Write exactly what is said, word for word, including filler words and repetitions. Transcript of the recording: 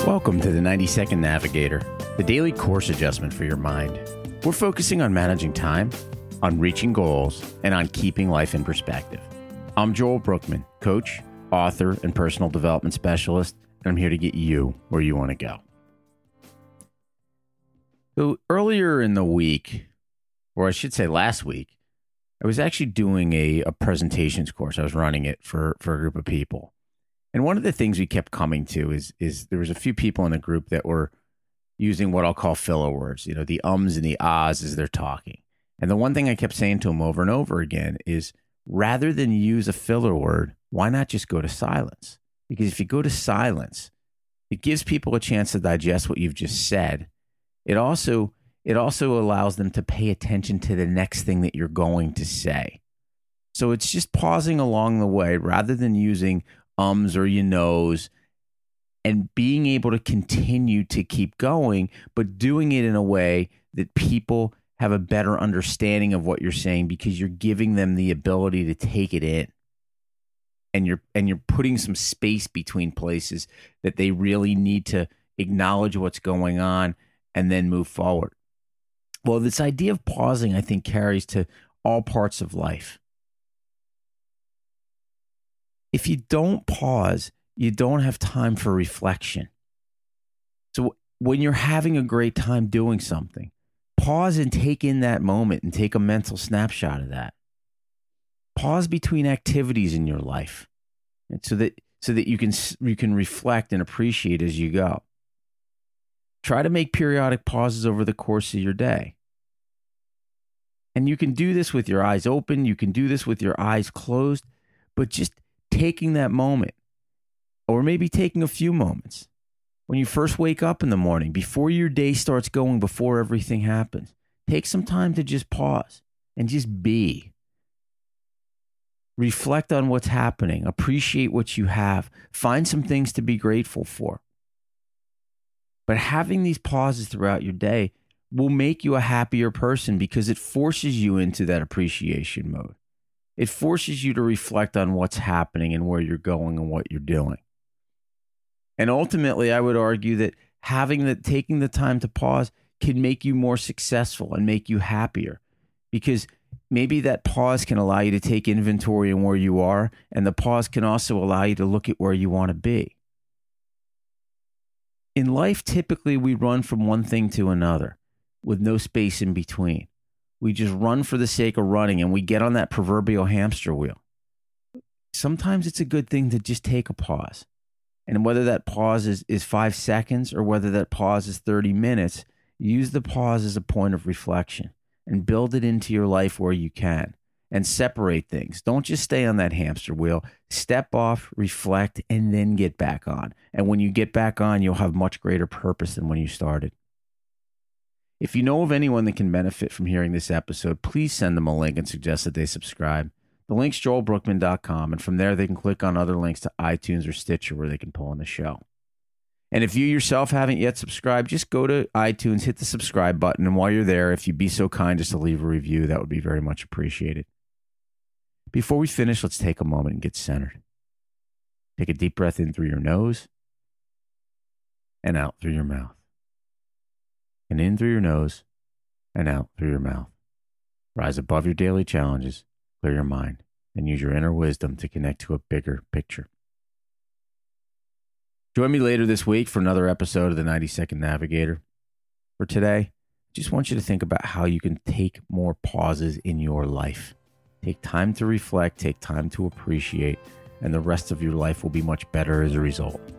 Welcome to the ninety second Navigator, the daily course adjustment for your mind. We're focusing on managing time, on reaching goals, and on keeping life in perspective. I'm Joel Brookman, coach, author, and personal development specialist, and I'm here to get you where you want to go. So earlier in the week, or I should say last week, I was actually doing a, a presentations course. I was running it for, for a group of people. And one of the things we kept coming to is, is there was a few people in the group that were using what I'll call filler words, you know, the ums and the ahs as they're talking. And the one thing I kept saying to them over and over again is, rather than use a filler word, why not just go to silence? Because if you go to silence, it gives people a chance to digest what you've just said. It also It also allows them to pay attention to the next thing that you're going to say. So it's just pausing along the way rather than using ums or you knows, and being able to continue to keep going, but doing it in a way that people have a better understanding of what you're saying because you're giving them the ability to take it in. And you're and you're putting some space between places that they really need to acknowledge what's going on and then move forward. Well, this idea of pausing, I think, carries to all parts of life. If you don't pause, you don't have time for reflection. So when you're having a great time doing something, pause and take in that moment and take a mental snapshot of that. Pause between activities in your life, and so that so that you can you can reflect and appreciate as you go. Try to make periodic pauses over the course of your day. And you can do this with your eyes open. You can do this with your eyes closed. But just taking that moment, or maybe taking a few moments, when you first wake up in the morning, before your day starts going, before everything happens, take some time to just pause and just be. Reflect on what's happening. Appreciate what you have. Find some things to be grateful for. But having these pauses throughout your day will make you a happier person because it forces you into that appreciation mode. It forces you to reflect on what's happening and where you're going and what you're doing. And ultimately, I would argue that having the, taking the time to pause can make you more successful and make you happier, because maybe that pause can allow you to take inventory on where you are, and the pause can also allow you to look at where you want to be. In life, typically, we run from one thing to another with no space in between. We just run for the sake of running, and we get on that proverbial hamster wheel. Sometimes it's a good thing to just take a pause. And whether that pause is, is five seconds or whether that pause is thirty minutes, use the pause as a point of reflection and build it into your life where you can. And separate things. Don't just stay on that hamster wheel. Step off, reflect, and then get back on. And when you get back on, you'll have much greater purpose than when you started. If you know of anyone that can benefit from hearing this episode, please send them a link and suggest that they subscribe. The link's joel brookman dot com, and from there they can click on other links to iTunes or Stitcher where they can pull in the show. And if you yourself haven't yet subscribed, just go to iTunes, hit the subscribe button, and while you're there, if you'd be so kind as to leave a review, that would be very much appreciated. Before we finish, let's take a moment and get centered. Take a deep breath in through your nose and out through your mouth. And in through your nose and out through your mouth. Rise above your daily challenges, clear your mind, and use your inner wisdom to connect to a bigger picture. Join me later this week for another episode of the ninety second Navigator. For today, I just want you to think about how you can take more pauses in your life. Take time to reflect, take time to appreciate, and the rest of your life will be much better as a result.